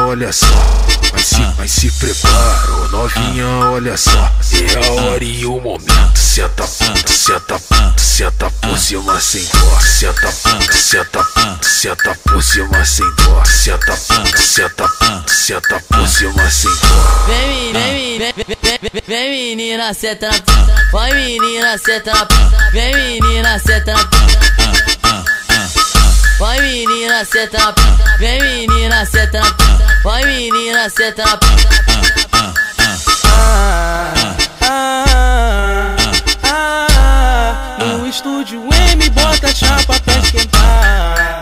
olha só. Mas se prepara, ô novinha, olha só. É a hora e o momento. Senta por cima sem dó. Senta por cima sem dó. Senta por cima sem dó. Vem menina, senta na pica. Vai menina, senta na pica. Vem menina, senta na pica. Vai menina, senta na pica. Vem menina, senta na pica. Vai menina, senta na pica. No estúdio M bota a chapa pra esquentar.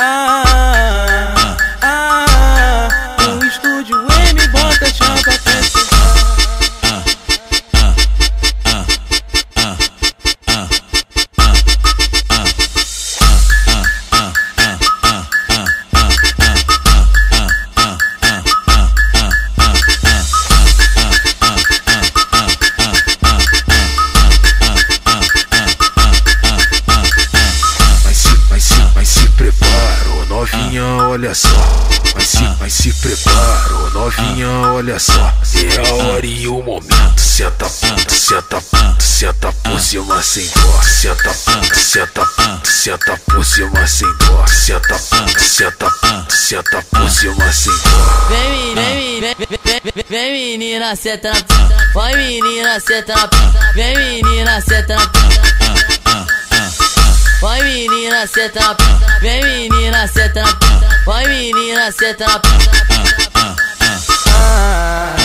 No estúdio M bota a chapa pra esquentar. Novinha, olha só. Mas se prepara, ô novinha, olha só. É a hora e o momento. Senta por cima sem dó. Senta por cima sem dó. Senta por cima sem dó. Vem menina, senta na pica. Vai menina, senta na pica. Vem menina, senta na pica. Vai menina, senta na pica. Vem menina, senta na pica. Vai menina, senta na pica.